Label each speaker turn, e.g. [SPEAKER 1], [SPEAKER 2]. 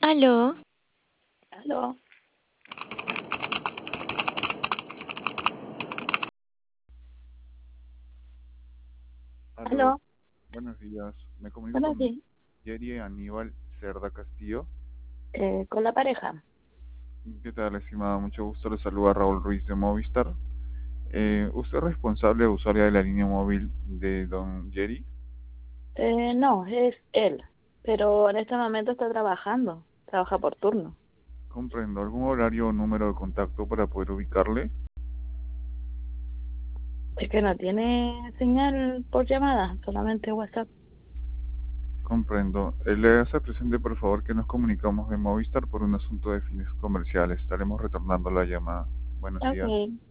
[SPEAKER 1] Aló,
[SPEAKER 2] Aló,
[SPEAKER 3] Aló,
[SPEAKER 2] aló,
[SPEAKER 3] buenos días. Me comunico
[SPEAKER 2] buenos
[SPEAKER 3] con
[SPEAKER 2] días.
[SPEAKER 3] Yeri Aníbal Cerda Castillo.
[SPEAKER 2] Con la pareja.
[SPEAKER 3] ¿Qué tal, estimada? Mucho gusto. Le saluda Raúl Ruiz de Movistar. ¿Usted es responsable o usuaria de la línea móvil de don Jerry?
[SPEAKER 2] No, es él, pero en este momento está trabajando, trabaja por turno.
[SPEAKER 3] Comprendo. ¿Algún horario o número de contacto para poder ubicarle?
[SPEAKER 2] Es que no tiene señal por llamada, solamente WhatsApp.
[SPEAKER 3] Comprendo. Le hace presente, por favor, que nos comunicamos de Movistar por un asunto de fines comerciales. Estaremos retornando la llamada. Buenos días.
[SPEAKER 2] Ok,